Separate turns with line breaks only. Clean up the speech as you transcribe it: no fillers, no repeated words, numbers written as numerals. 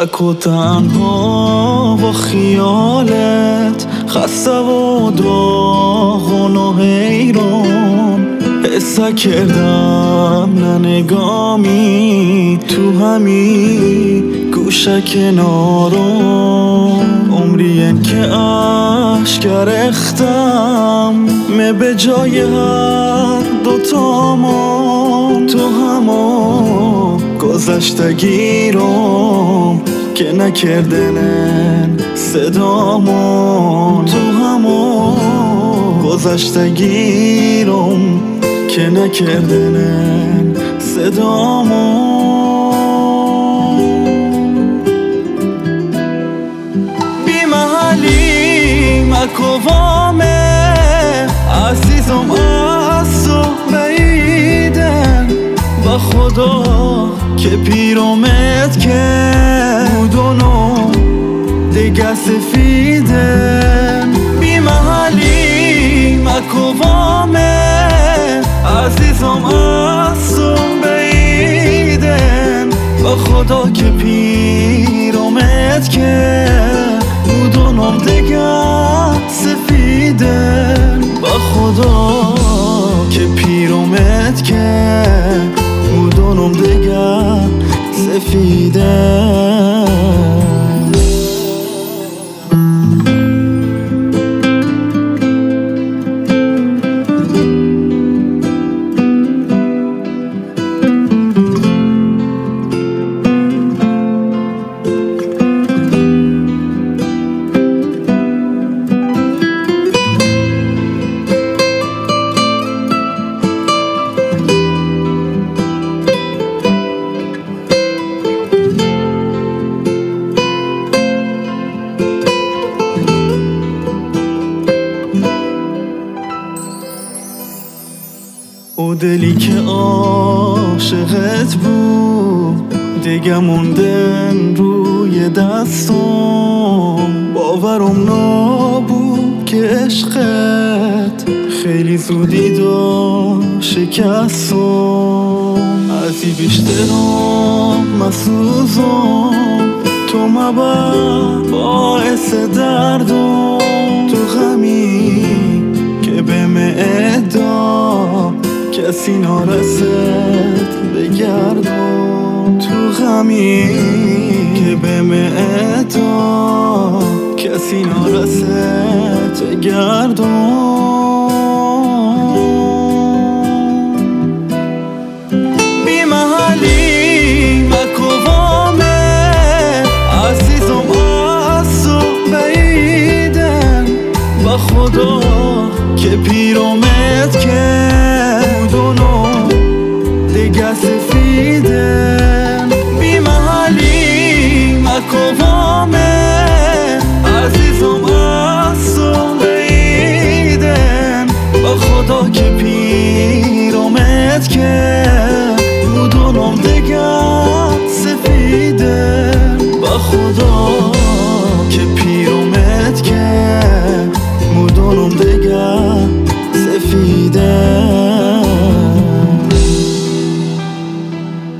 تک و تنها با خیالت، خسته و داغون و حیران. حسه کردم نه نگامی تو همی گوشه کنارم. عمرین که عشق ریختم می به جای هر دوتامان. تو همه گذشتگیرم که نکردنن صدامان. تو همه گذشتگیرم که نکردنن صدامان. بی محلی مکوامه عزیزم از تو بعیدن. با خدا که پیرامت که بودونو دیگه سفیدن. بی محلی مکوامه عزیزم از تو بعیدن. با خدا که پیرامت که بودونم دیگه سفیدن. با خدا که پیرامت که بودونم دیگه سفیدن. او دلی که عاشقت بود دیگه موندن روی دستم. باورم نبود که عشقت خیلی زودی داشت شکستم. ازی بیشترم مسوزم تو مبر باعث دردم. تو غمی که به معدا کسی نرسد بگردم. تو غمی که به معدا کسی نرسد بگردم.